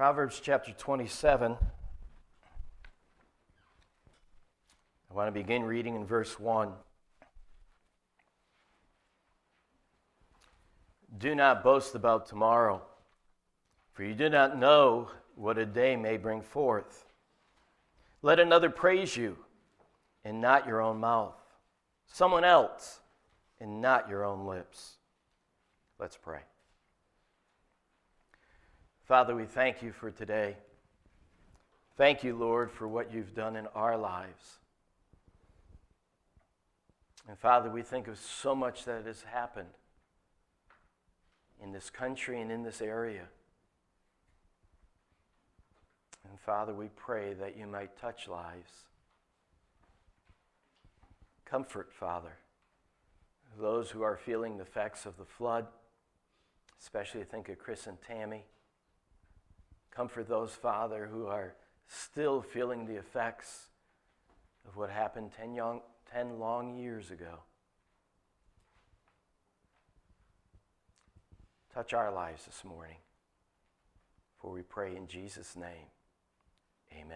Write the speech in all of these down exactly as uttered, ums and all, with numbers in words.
Proverbs chapter twenty-seven. I want to begin reading in verse one. Do not boast about tomorrow, for you do not know what a day may bring forth. Let another praise you, and not your own mouth. Someone else, and not your own lips. Let's pray. Father, we thank you for today. Thank you, Lord, for what you've done in our lives. And Father, we think of so much that has happened in this country and in this area. And Father, we pray that you might touch lives. Comfort, Father, those who are feeling the effects of the flood, especially think of Chris and Tammy. Comfort those, Father, who are still feeling the effects of what happened ten, young, ten long years ago. Touch our lives this morning, for we pray in Jesus' name. Amen.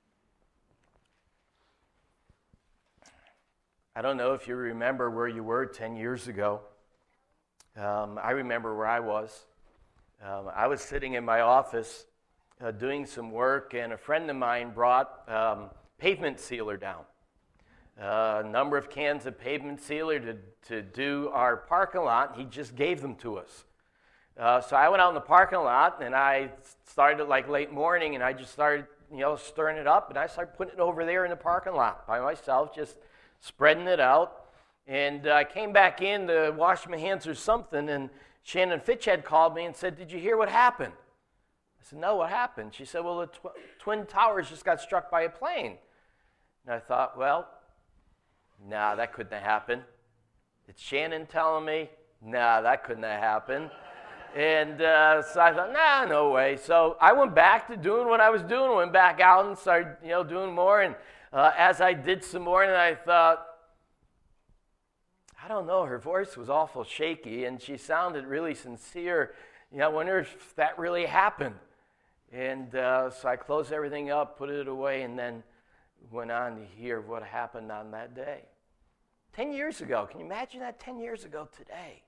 I don't know if you remember where you were ten years ago. Um, I remember where I was. Um, I was sitting in my office uh, doing some work, and a friend of mine brought um, pavement sealer down. Uh, a number of cans of pavement sealer to, to do our parking lot. He just gave them to us. Uh, so I went out in the parking lot, and I started like late morning, and I just started, you know, stirring it up, and I started putting it over there in the parking lot by myself, just spreading it out. And uh, I came back in to wash my hands or something, and Shannon Fitch had called me and said, "Did you hear what happened?" I said, "No, what happened?" She said, "Well, the tw- Twin Towers just got struck by a plane." And I thought, well, nah, that couldn't have happened. It's Shannon telling me? Nah, that couldn't have happened. And uh, so I thought, nah, no way. So I went back to doing what I was doing, went back out and started, you know, doing more. And uh, as I did some more, and I thought, I don't know, her voice was awful shaky, and she sounded really sincere. You know, I wonder if that really happened. And uh, so I closed everything up, put it away, and then went on to hear what happened on that day. Ten years ago. Can you imagine that? Ten years ago today.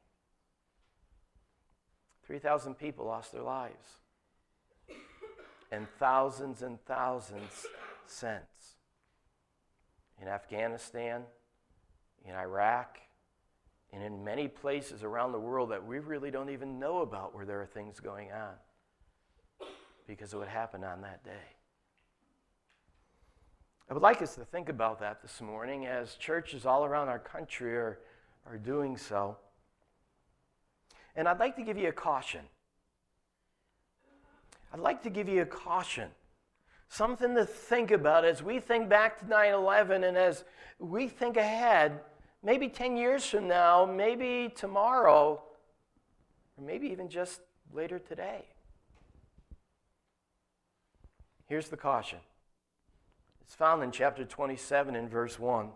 three thousand people lost their lives. And thousands and thousands since. In Afghanistan, in Iraq, and in many places around the world that we really don't even know about where there are things going on because of what happened on that day. I would like us to think about that this morning as churches all around our country are, are doing so. And I'd like to give you a caution. I'd like to give you a caution. Something to think about as we think back to nine eleven and as we think ahead, maybe ten years from now, maybe tomorrow, or maybe even just later today. Here's the caution. It's found in chapter twenty-seven in verse one.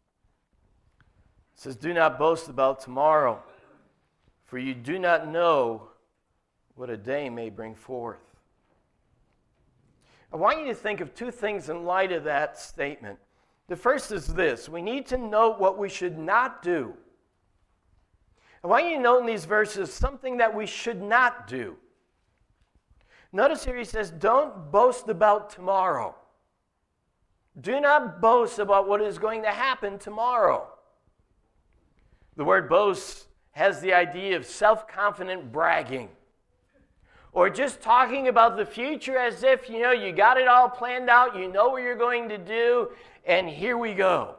It says, "Do not boast about tomorrow, for you do not know what a day may bring forth." I want you to think of two things in light of that statement. The first is this: we need to note what we should not do. I want you to note in these verses something that we should not do. Notice here he says, don't boast about tomorrow. Do not boast about what is going to happen tomorrow. The word boast has the idea of self-confident bragging, or just talking about the future as if, you know, you got it all planned out, you know what you're going to do, and here we go.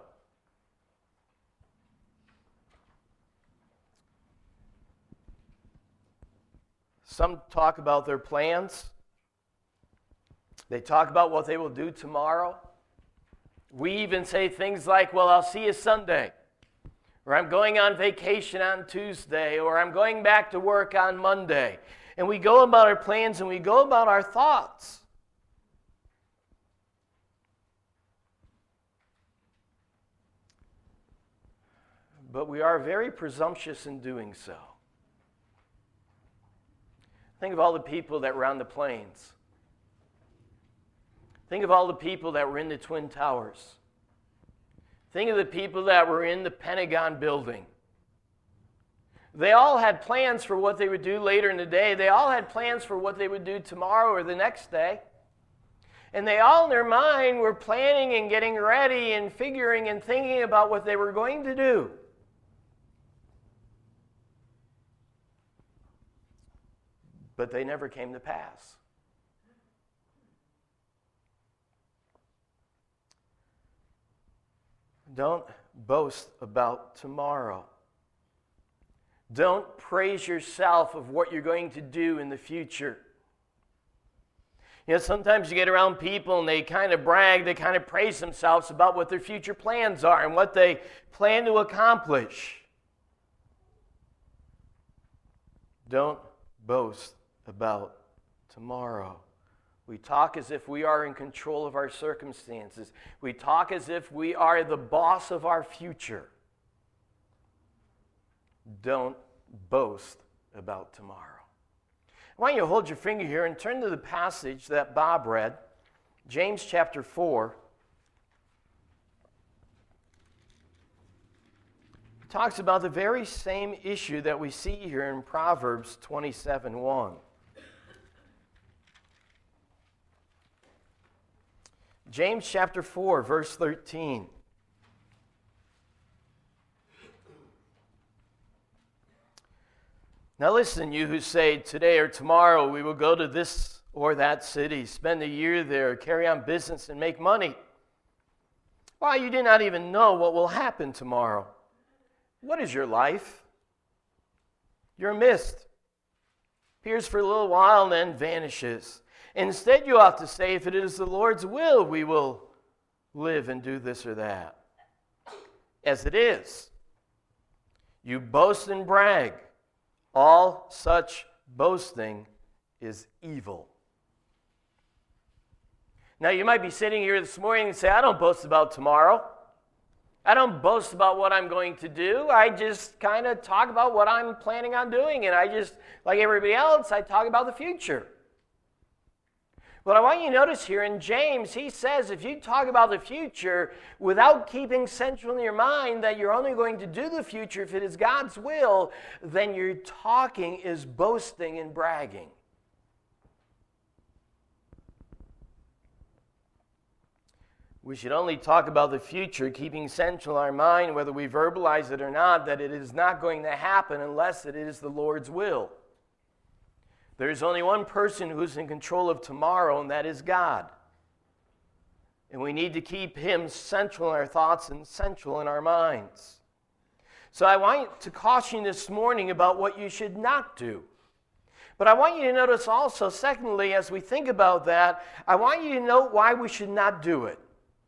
Some talk about their plans. They talk about what they will do tomorrow. We even say things like, well, I'll see you Sunday, or I'm going on vacation on Tuesday, or I'm going back to work on Monday. And we go about our plans and we go about our thoughts. But we are very presumptuous in doing so. Think of all the people that were on the planes. Think of all the people that were in the Twin Towers. Think of the people that were in the Pentagon building. They all had plans for what they would do later in the day. They all had plans for what they would do tomorrow or the next day. And they all in their mind were planning and getting ready and figuring and thinking about what they were going to do. But they never came to pass. Don't boast about tomorrow. Don't praise yourself of what you're going to do in the future. You know, sometimes you get around people and they kind of brag, they kind of praise themselves about what their future plans are and what they plan to accomplish. Don't boast about tomorrow. We talk as if we are in control of our circumstances. We talk as if we are the boss of our future. Don't boast about tomorrow. I want you to hold your finger here and turn to the passage that Bob read, James chapter four. It talks about the very same issue that we see here in Proverbs twenty-seven one. James chapter four, verse thirteen. Now listen, you who say, today or tomorrow we will go to this or that city, spend a year there, carry on business and make money. Why, you do not even know what will happen tomorrow. What is your life? You're a mist. Appears for a little while and then vanishes. Instead, you ought to say, if it is the Lord's will, we will live and do this or that. As it is, you boast and brag. All such boasting is evil. Now, you might be sitting here this morning and say, I don't boast about tomorrow. I don't boast about what I'm going to do. I just kind of talk about what I'm planning on doing. And I just, like everybody else, I talk about the future. What I want you to notice here in James, he says if you talk about the future without keeping central in your mind that you're only going to do the future if it is God's will, then your talking is boasting and bragging. We should only talk about the future, keeping central in our mind, whether we verbalize it or not, that it is not going to happen unless it is the Lord's will. There's only one person who's in control of tomorrow, and that is God. And we need to keep Him central in our thoughts and central in our minds. So I want to caution you this morning about what you should not do. But I want you to notice also, secondly, as we think about that, I want you to note why we should not do it.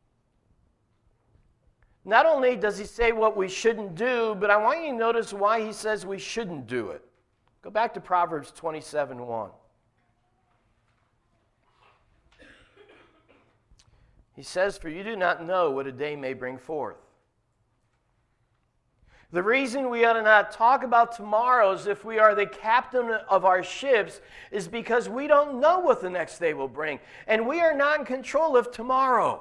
Not only does he say what we shouldn't do, but I want you to notice why he says we shouldn't do it. Go back to Proverbs twenty-seven one. He says, for you do not know what a day may bring forth. The reason we ought to not talk about tomorrows if we are the captain of our ships is because we don't know what the next day will bring. And we are not in control of tomorrow.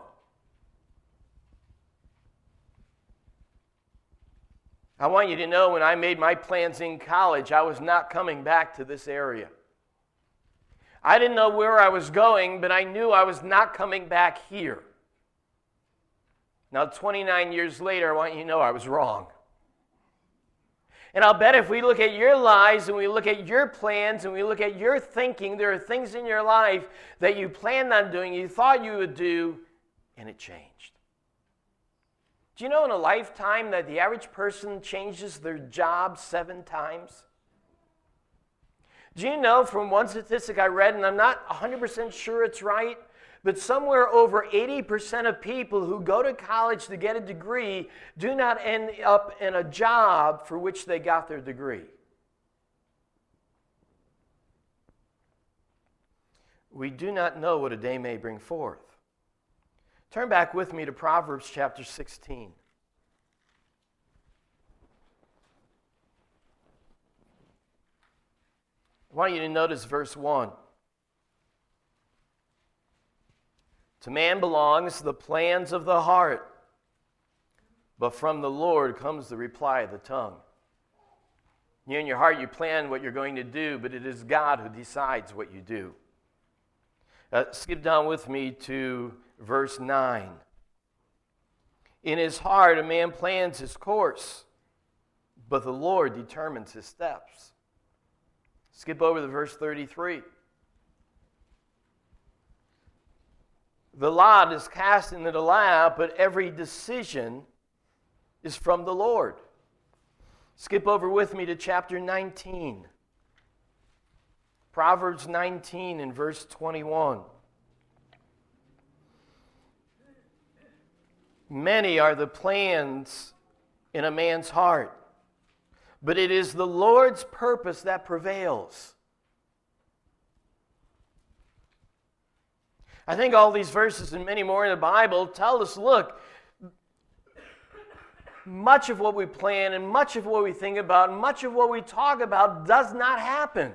I want you to know when I made my plans in college, I was not coming back to this area. I didn't know where I was going, but I knew I was not coming back here. Now, twenty-nine years later, I want you to know I was wrong. And I'll bet if we look at your lives and we look at your plans and we look at your thinking, there are things in your life that you planned on doing, you thought you would do, and it changed. Do you know in a lifetime that the average person changes their job seven times? Do you know from one statistic I read, and I'm not one hundred percent sure it's right, but somewhere over eighty percent of people who go to college to get a degree do not end up in a job for which they got their degree. We do not know what a day may bring forth. Turn back with me to Proverbs chapter sixteen. I want you to notice verse one. To man belongs the plans of the heart, but from the Lord comes the reply of the tongue. You in your heart, you plan what you're going to do, but it is God who decides what you do. Uh, skip down with me to verse nine. In his heart, a man plans his course, but the Lord determines his steps. Skip over to verse thirty-three. The lot is cast into the lap, but every decision is from the Lord. Skip over with me to chapter nineteen. Proverbs nineteen and verse twenty-one. Many are the plans in a man's heart, but it is the Lord's purpose that prevails. I think all these verses and many more in the Bible tell us, look, much of what we plan and much of what we think about, and much of what we talk about does not happen.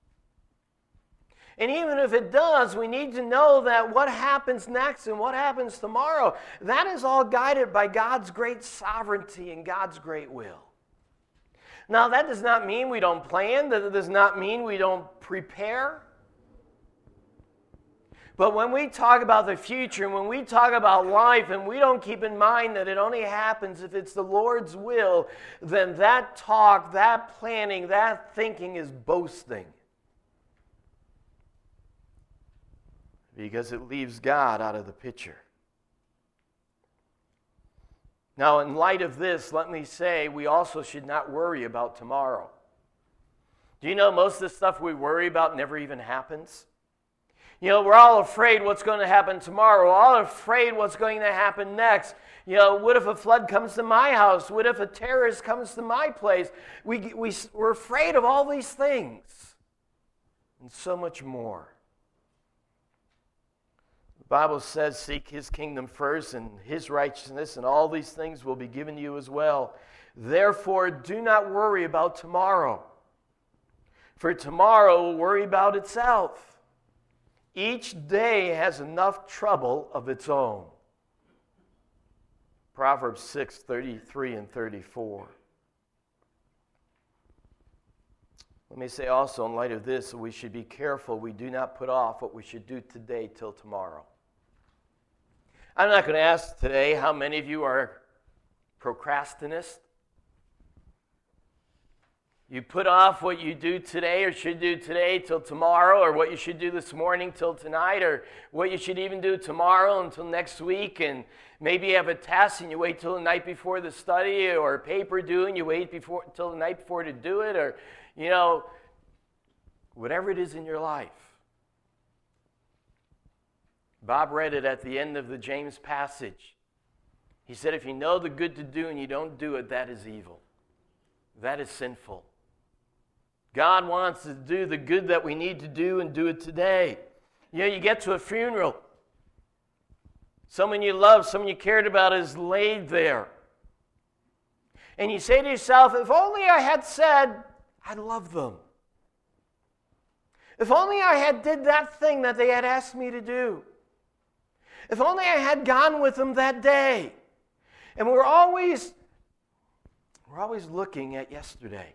And even if it does, we need to know that what happens next and what happens tomorrow, that is all guided by God's great sovereignty and God's great will. Now, that does not mean we don't plan. That does not mean we don't prepare. But when we talk about the future and when we talk about life and we don't keep in mind that it only happens if it's the Lord's will, then that talk, that planning, that thinking is boasting. Because it leaves God out of the picture. Now, in light of this, let me say we also should not worry about tomorrow. Do you know most of the stuff we worry about never even happens? You know, we're all afraid what's going to happen tomorrow. We're all afraid what's going to happen next. You know, what if a flood comes to my house? What if a terrorist comes to my place? We, we, we're afraid of all these things and so much more. The Bible says, seek his kingdom first and his righteousness, and all these things will be given you as well. Therefore, do not worry about tomorrow, for tomorrow will worry about itself. Each day has enough trouble of its own. Proverbs six, thirty-three and thirty-four. Let me say also, in light of this, we should be careful we do not put off what we should do today till tomorrow. I'm not going to ask today how many of you are procrastinists. You put off what you do today or should do today till tomorrow, or what you should do this morning till tonight, or what you should even do tomorrow until next week, and maybe you have a test and you wait till the night before the study, or a paper due and you wait before till the night before to do it, or, you know, whatever it is in your life. Bob read it at the end of the James passage. He said, if you know the good to do and you don't do it, that is evil. That is sinful. God wants to do the good that we need to do and do it today. You know, you get to a funeral. Someone you love, someone you cared about is laid there. And you say to yourself, if only I had said, I love them. If only I had did that thing that they had asked me to do. If only I had gone with them that day. And we're always, we're always looking at yesterday.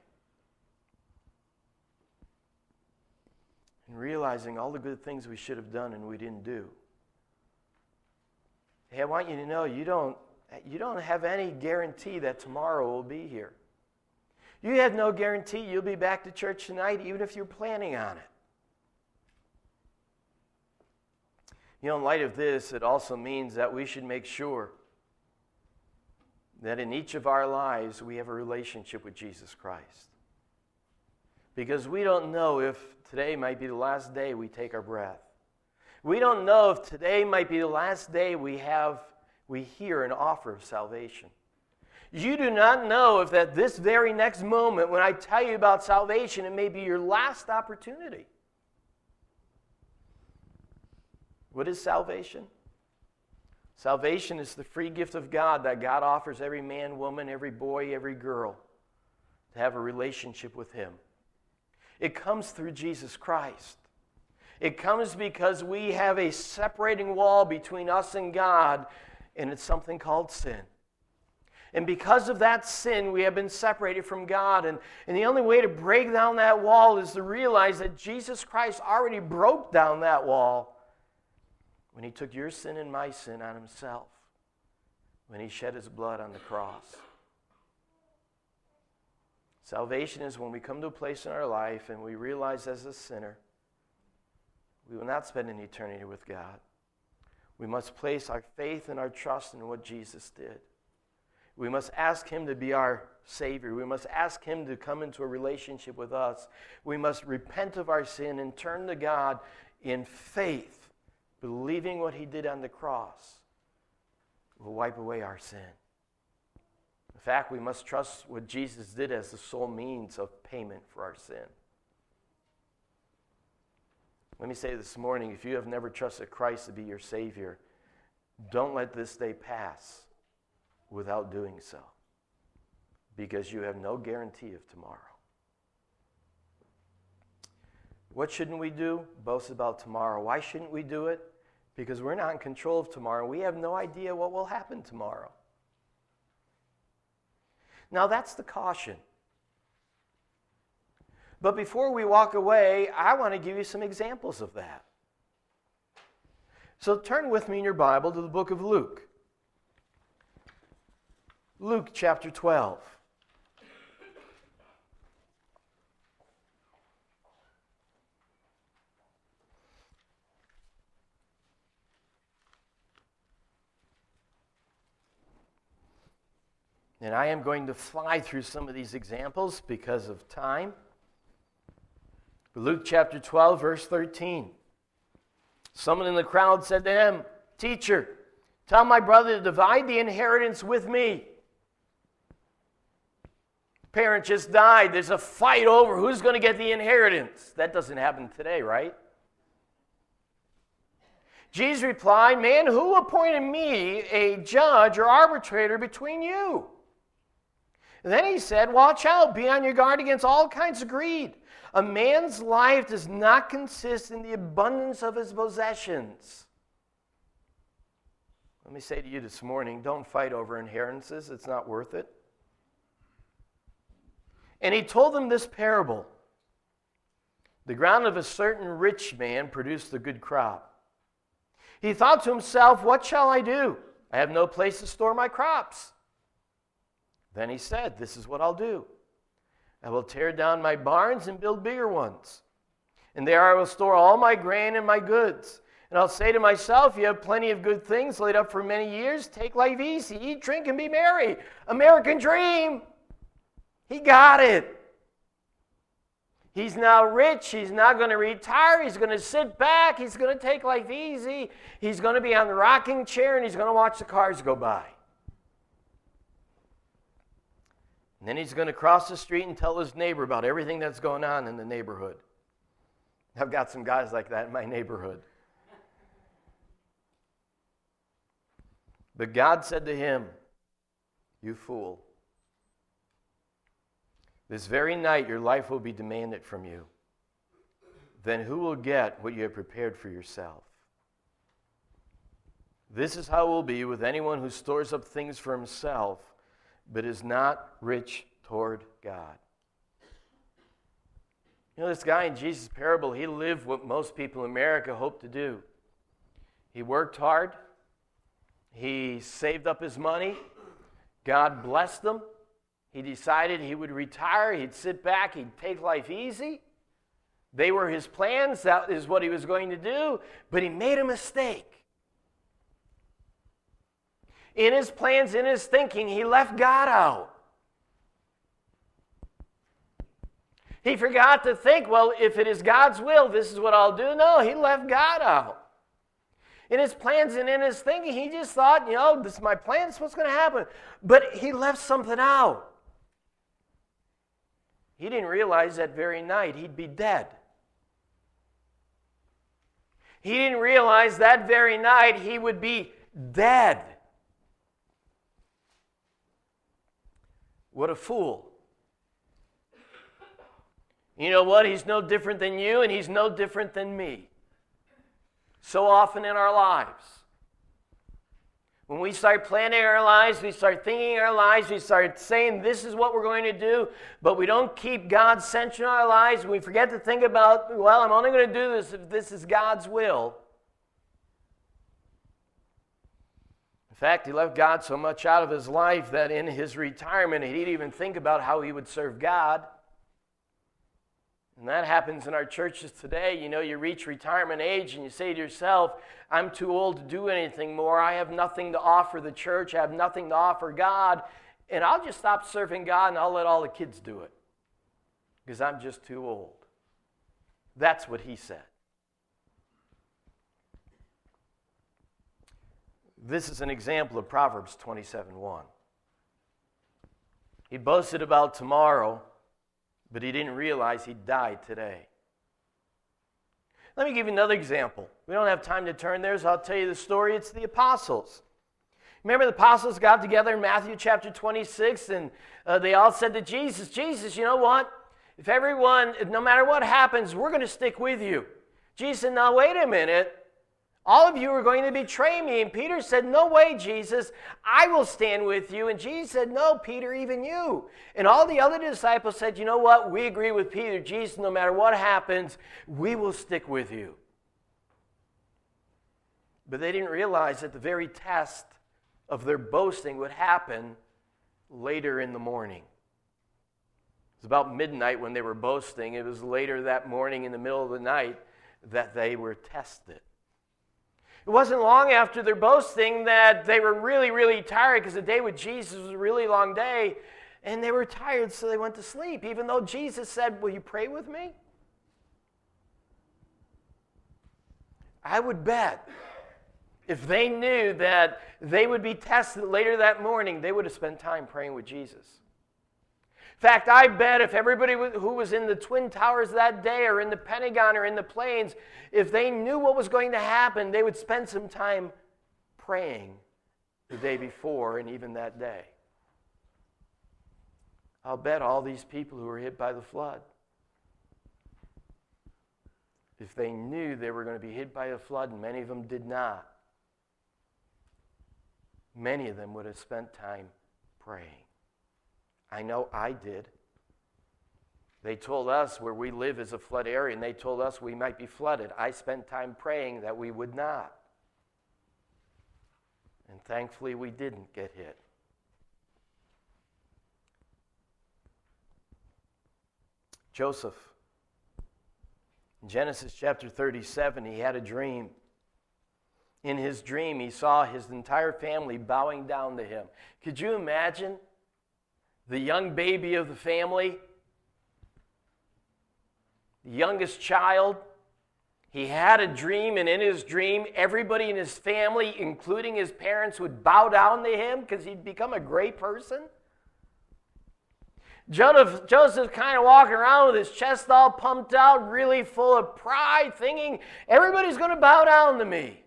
And realizing all the good things we should have done and we didn't do. Hey, I want you to know you don't, you don't have any guarantee that tomorrow will be here. You have no guarantee you'll be back to church tonight, even if you're planning on it. You know, in light of this, it also means that we should make sure that in each of our lives we have a relationship with Jesus Christ. Because we don't know if today might be the last day we take our breath. We don't know if today might be the last day we have, we hear an offer of salvation. You do not know if at this very next moment when I tell you about salvation, it may be your last opportunity. What is salvation? Salvation is the free gift of God that God offers every man, woman, every boy, every girl to have a relationship with Him. It comes through Jesus Christ. It comes because we have a separating wall between us and God, and it's something called sin. And because of that sin, we have been separated from God. And, and the only way to break down that wall is to realize that Jesus Christ already broke down that wall when he took your sin and my sin on himself, when he shed his blood on the cross. Salvation is when we come to a place in our life and we realize as a sinner, we will not spend an eternity with God. We must place our faith and our trust in what Jesus did. We must ask him to be our Savior. We must ask him to come into a relationship with us. We must repent of our sin and turn to God in faith, believing what he did on the cross will wipe away our sin. In fact, we must trust what Jesus did as the sole means of payment for our sin. Let me say this morning, if you have never trusted Christ to be your Savior, don't let this day pass without doing so, because you have no guarantee of tomorrow. What shouldn't we do? Boast about tomorrow. Why shouldn't we do it? Because we're not in control of tomorrow. We have no idea what will happen tomorrow. Now that's the caution. But before we walk away, I want to give you some examples of that. So turn with me in your Bible to the book of Luke. Luke chapter twelve. And I am going to fly through some of these examples because of time. Luke chapter twelve, verse thirteen. Someone in the crowd said to him, "Teacher, tell my brother to divide the inheritance with me." Parent just died. There's a fight over who's going to get the inheritance. That doesn't happen today, right? Jesus replied, "Man, who appointed me a judge or arbitrator between you?" And then he said, "Watch out, be on your guard against all kinds of greed. A man's life does not consist in the abundance of his possessions." Let me say to you this morning, don't fight over inheritances. It's not worth it. And he told them this parable. The ground of a certain rich man produced a good crop. He thought to himself, "What shall I do? I have no place to store my crops." Then he said, "This is what I'll do. I will tear down my barns and build bigger ones. And there I will store all my grain and my goods. And I'll say to myself, you have plenty of good things laid up for many years. Take life easy, eat, drink, and be merry." American dream. He got it. He's now rich. He's not going to retire. He's going to sit back. He's going to take life easy. He's going to be on the rocking chair, and he's going to watch the cars go by. And then he's going to cross the street and tell his neighbor about everything that's going on in the neighborhood. I've got some guys like that in my neighborhood. But God said to him, "You fool. This very night your life will be demanded from you. Then who will get what you have prepared for yourself? This is how it will be with anyone who stores up things for himself, but is not rich toward God." You know, this guy in Jesus' parable, he lived what most people in America hope to do. He worked hard. He saved up his money. God blessed him. He decided he would retire. He'd sit back. He'd take life easy. They were his plans. That is what he was going to do. But he made a mistake. In his plans, in his thinking, he left God out. He forgot to think, well, if it is God's will, this is what I'll do. No, he left God out. In his plans and in his thinking, he just thought, you know, this is my plan, this is what's going to happen. But he left something out. He didn't realize that very night he'd be dead. He didn't realize that very night he would be dead. What a fool. You know what? He's no different than you, and he's no different than me. so often in our lives. When we start planning our lives, we start thinking our lives, we start saying this is what we're going to do, but we don't keep God central in our lives. We forget to think about, well, I'm only going to do this if this is God's will. In fact, he left God so much out of his life that in his retirement, he didn't even think about how he would serve God. And that happens in our churches today. You know, you reach retirement age and you say to yourself, I'm too old to do anything more. I have nothing to offer the church. I have nothing to offer God. And I'll just stop serving God and I'll let all the kids do it because I'm just too old. That's what he said. This is an example of Proverbs twenty-seven one. He boasted about tomorrow, but he didn't realize he'd die today. Let me give you another example. We don't have time to turn there, so I'll tell you the story. It's the apostles. Remember the apostles got together in Matthew chapter twenty-six, and uh, they all said to Jesus, Jesus, you know what? If everyone, no matter what happens, we're going to stick with you. Jesus said, now wait a minute. All of you are going to betray me. And Peter said, no way, Jesus. I will stand with you. And Jesus said, no, Peter, even you. And all the other disciples said, you know what? We agree with Peter. Jesus, no matter what happens, we will stick with you. But they didn't realize that the very test of their boasting would happen later in the morning. It was about midnight when they were boasting. It was later that morning in the middle of the night that they were tested. It wasn't long after their boasting that they were really, really tired because the day with Jesus was a really long day, and they were tired, so they went to sleep, even though Jesus said, will you pray with me? I would bet if they knew that they would be tested later that morning, they would have spent time praying with Jesus. In fact, I bet if everybody who was in the Twin Towers that day or in the Pentagon or in the planes, if they knew what was going to happen, they would spend some time praying the day before and even that day. I'll bet all these people who were hit by the flood, if they knew they were going to be hit by a flood, and many of them did not, many of them would have spent time praying. I know I did. They told us where we live is a flood area, and they told us we might be flooded. I spent time praying that we would not. And thankfully, we didn't get hit. Joseph, in Genesis chapter thirty-seven, he had a dream. In his dream, he saw his entire family bowing down to him. Could you imagine? The young baby of the family, the youngest child, he had a dream, and in his dream, everybody in his family, including his parents, would bow down to him because he'd become a great person. Joseph, Joseph kind of walking around with his chest all pumped out, really full of pride, thinking, everybody's going to bow down to me.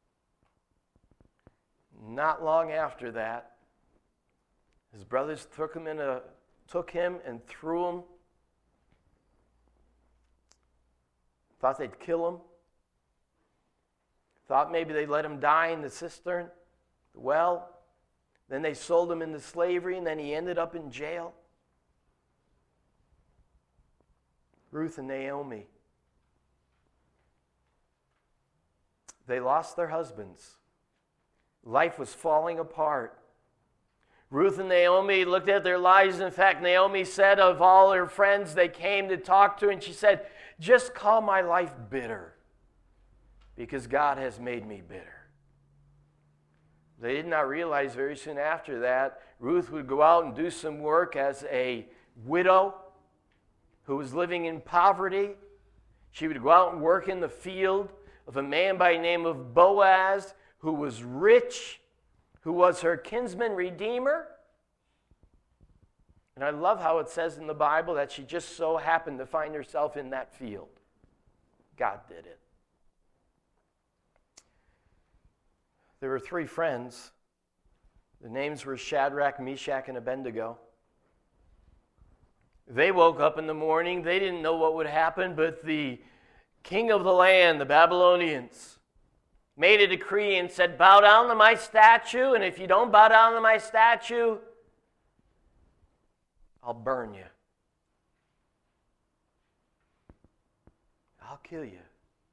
Not long after that, his brothers took him in a took him and threw him. Thought they'd kill him. Thought maybe they'd let him die in the cistern, the well. Then they sold him into slavery, and then he ended up in jail. Ruth and Naomi. They lost their husbands. Life was falling apart. Ruth and Naomi looked at their lives. In fact, Naomi said of all her friends they came to talk to, and she said, just call my life bitter because God has made me bitter. They did not realize very soon after that, Ruth would go out and do some work as a widow who was living in poverty. She would go out and work in the field of a man by the name of Boaz who was rich, who was her kinsman redeemer. And I love how it says in the Bible that she just so happened to find herself in that field. God did it. There were three friends. The names were Shadrach, Meshach, and Abednego. They woke up in the morning. They didn't know what would happen, but the king of the land, the Babylonians, made a decree and said, bow down to my statue, and if you don't bow down to my statue, I'll burn you. I'll kill you.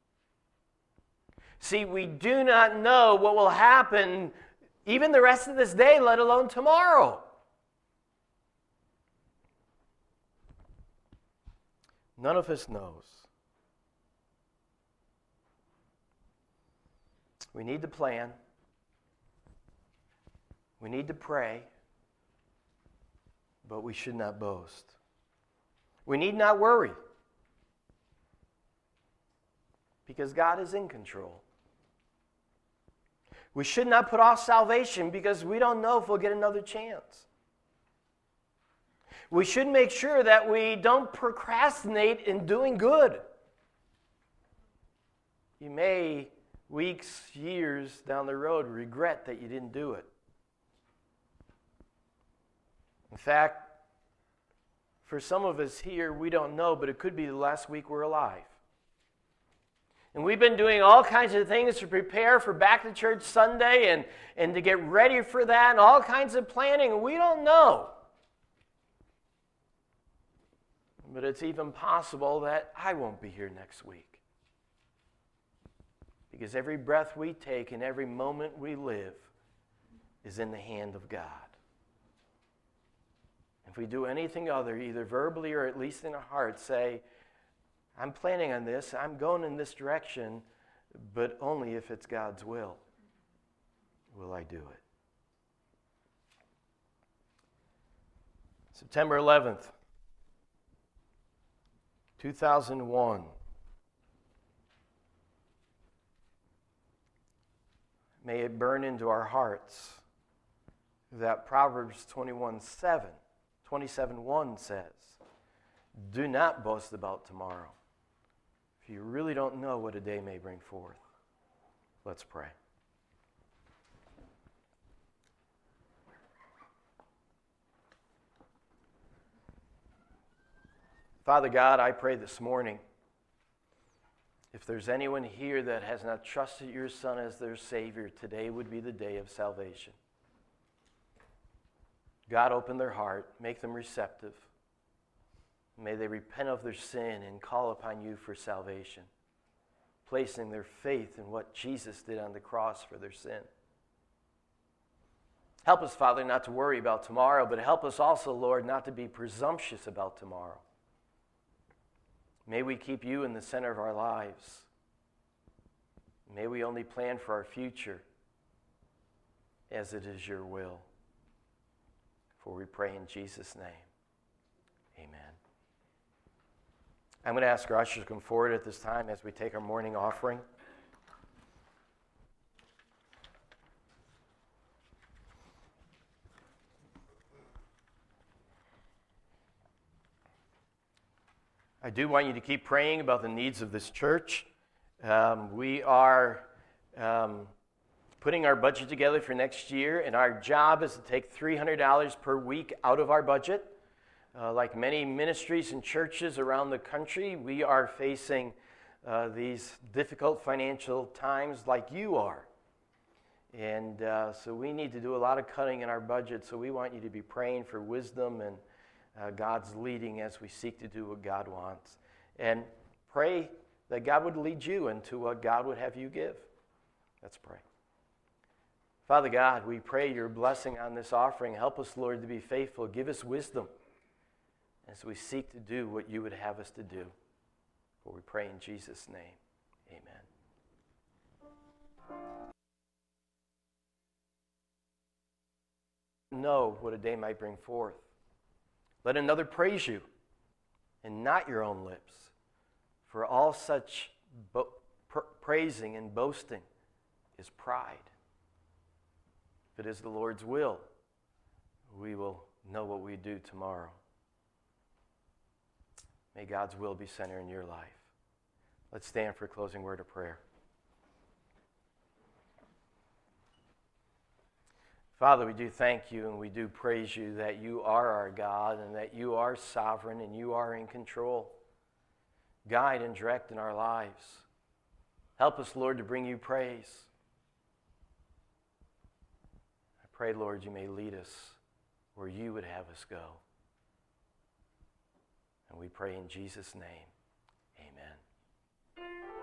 See, we do not know what will happen even the rest of this day, let alone tomorrow. None of us knows. We need to plan. We need to pray. But we should not boast. We need not worry. Because God is in control. We should not put off salvation because we don't know if we'll get another chance. We should make sure that we don't procrastinate in doing good. You may, weeks, years down the road, regret that you didn't do it. In fact, for some of us here, we don't know, but it could be the last week we're alive. And we've been doing all kinds of things to prepare for Back to Church Sunday and, and to get ready for that and all kinds of planning, and we don't know. But it's even possible that I won't be here next week. Because every breath we take and every moment we live is in the hand of God. If we do anything other, either verbally or at least in our heart, say, I'm planning on this, I'm going in this direction, but only if it's God's will will I do it. September eleventh, two thousand one. May it burn into our hearts that Proverbs twenty-one seven, twenty-seven one says, do not boast about tomorrow. If you really don't know what a day may bring forth, let's pray. Father God, I pray this morning, if there's anyone here that has not trusted your Son as their Savior, today would be the day of salvation. God, open their heart, make them receptive. May they repent of their sin and call upon you for salvation, placing their faith in what Jesus did on the cross for their sin. Help us, Father, not to worry about tomorrow, but help us also, Lord, not to be presumptuous about tomorrow. May we keep you in the center of our lives. May we only plan for our future as it is your will. For we pray in Jesus' name. Amen. I'm going to ask our ushers to come forward at this time as we take our morning offering. I do want you to keep praying about the needs of this church. Um, we are um, putting our budget together for next year, and our job is to take three hundred dollars per week out of our budget. Uh, like many ministries and churches around the country, we are facing uh, these difficult financial times like you are. And uh, so we need to do a lot of cutting in our budget, so we want you to be praying for wisdom and uh, God's leading as we seek to do what God wants. And pray that God would lead you into what God would have you give. Let's pray. Father God, we pray your blessing on this offering. Help us, Lord, to be faithful. Give us wisdom as we seek to do what you would have us to do. For we pray in Jesus' name. Amen. Know what a day might bring forth. Let another praise you, and not your own lips. For all such bo- pr- praising and boasting is pride. If it is the Lord's will, we will know what we do tomorrow. May God's will be center in your life. Let's stand for a closing word of prayer. Father, we do thank you and we do praise you that you are our God and that you are sovereign and you are in control. Guide and direct in our lives. Help us, Lord, to bring you praise. Pray, Lord, you may lead us where you would have us go. And we pray in Jesus' name, amen.